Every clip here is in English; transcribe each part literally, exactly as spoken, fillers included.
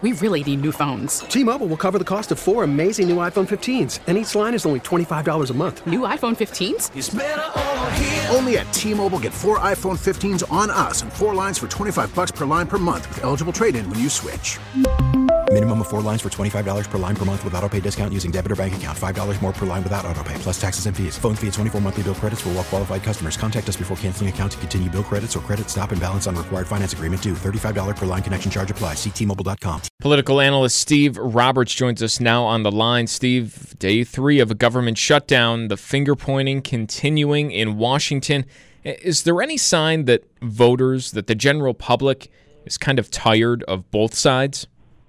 We really need new phones. T-Mobile will cover the cost of four amazing new iPhone fifteens, and each line is only twenty-five dollars a month. New iPhone fifteens? It's better over here. Only at T-Mobile, get four iPhone fifteens on us and four lines for twenty-five dollars per line per month with eligible trade-in when you switch. Minimum of four lines for twenty-five dollars per line per month with autopay discount using debit or bank account. five dollars more per line without autopay, plus taxes and fees. Phone fee at twenty-four monthly bill credits for well-qualified customers. Contact us before canceling account to continue bill credits or credit stop and balance on required finance agreement due. thirty-five dollars per line connection charge applies. See T Mobile dot com. Political analyst Steve Roberts joins us now on the line. Steve, day three of a government shutdown, the finger-pointing continuing in Washington. Is there any sign that voters, that the general public is kind of tired of both sides?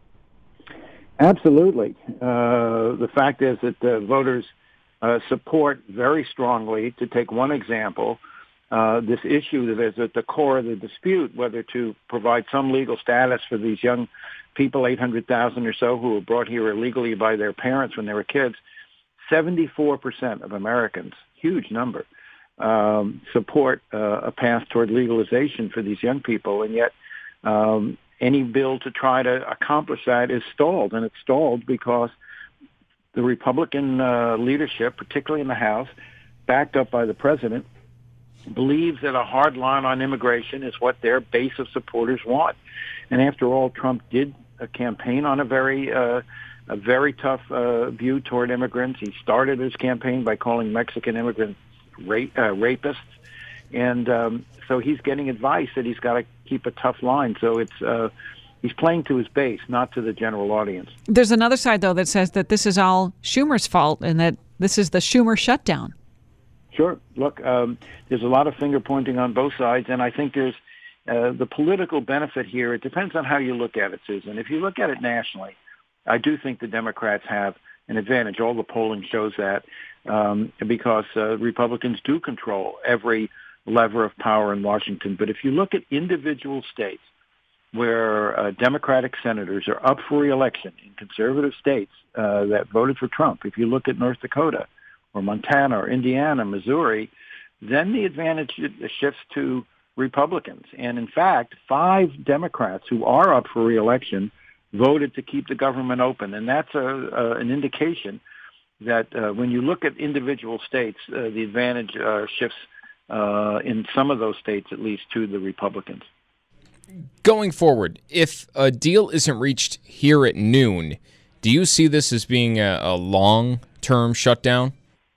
Absolutely. Uh, the fact is that uh, voters uh, support very strongly, to take one example, uh, this issue that is at the core of the dispute, whether to provide some legal status for these young people, eight hundred thousand or so, who were brought here illegally by their parents when they were kids. seventy-four percent of Americans, huge number, um, support uh, a path toward legalization for these young people, and yet um, any bill to try to accomplish that is stalled, and it's stalled because the Republican uh, leadership, particularly in the House, backed up by the president, believes that a hard line on immigration is what their base of supporters want. And after all, Trump did a campaign on a very uh, a very tough uh, view toward immigrants. He started his campaign by calling Mexican immigrants rape, uh, rapists. And um, so he's getting advice that he's got to keep a tough line. So it's uh, he's playing to his base, not to the general audience. There's another side, though, that says that this is all Schumer's fault and that this is the Schumer shutdown. Sure. Look, um, there's a lot of finger-pointing on both sides, and I think there's uh, the political benefit here. It depends on how you look at it, Susan. If you look at it nationally, I do think the Democrats have an advantage. All the polling shows that um, because uh, Republicans do control every lever of power in Washington. But if you look at individual states where uh, Democratic senators are up for re-election in conservative states uh, that voted for Trump, if you look at North Dakota or Montana or Indiana, Missouri, then the advantage shifts to Republicans. And in fact, five Democrats who are up for re-election voted to keep the government open. And that's a, a, an indication that uh, when you look at individual states, uh, the advantage uh, shifts Uh, in some of those states, at least, to the Republicans. Going forward, if a deal isn't reached here at noon, do you see this as being a, a long-term shutdown?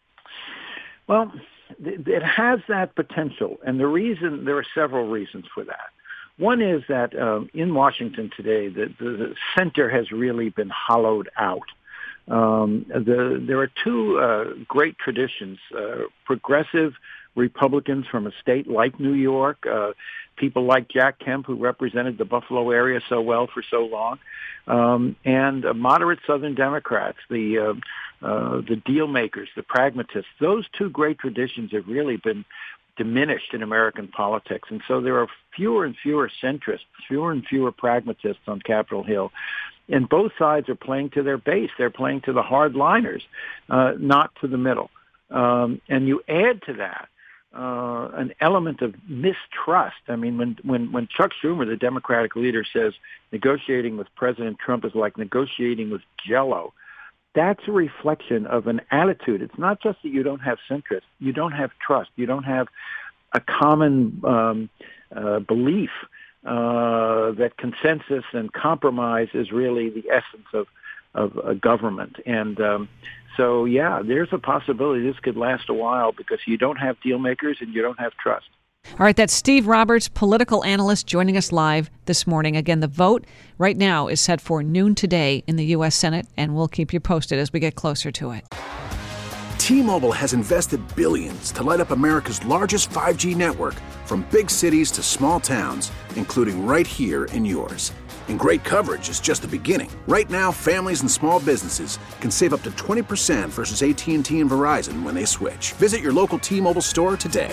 Well, th- it has that potential, and the reason, there are several reasons for that. One is that um, in Washington today, the, the, the center has really been hollowed out. Um, the, there are two uh, great traditions, uh, progressive Republicans from a state like New York, uh, people like Jack Kemp, who represented the Buffalo area so well for so long, um, and uh, moderate Southern Democrats, the uh, uh, the deal makers, the pragmatists. Those two great traditions have really been diminished in American politics, and so there are fewer and fewer centrists, fewer and fewer pragmatists on Capitol Hill. And both sides are playing to their base. They're playing to the hardliners, uh, not to the middle. Um, and you add to that Uh, an element of mistrust. I mean, when, when, when Chuck Schumer, the Democratic leader, says negotiating with President Trump is like negotiating with Jell-O, that's a reflection of an attitude. It's not just that you don't have centrists. You don't have trust. You don't have a common um, uh, belief uh, that consensus and compromise is really the essence of, of a government. And um, So, yeah, there's a possibility this could last a while because you don't have deal makers and you don't have trust. All right, that's Steve Roberts, political analyst, joining us live this morning. Again, the vote right now is set for noon today in the U S Senate, and we'll keep you posted as we get closer to it. T-Mobile has invested billions to light up America's largest five G network, from big cities to small towns, including right here in yours. And great coverage is just the beginning. Right now, families and small businesses can save up to twenty percent versus A T and T and Verizon when they switch. Visit your local T-Mobile store today.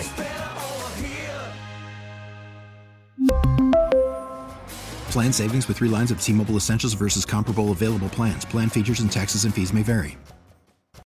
Plan savings with three lines of T-Mobile Essentials versus comparable available plans. Plan features and taxes and fees may vary.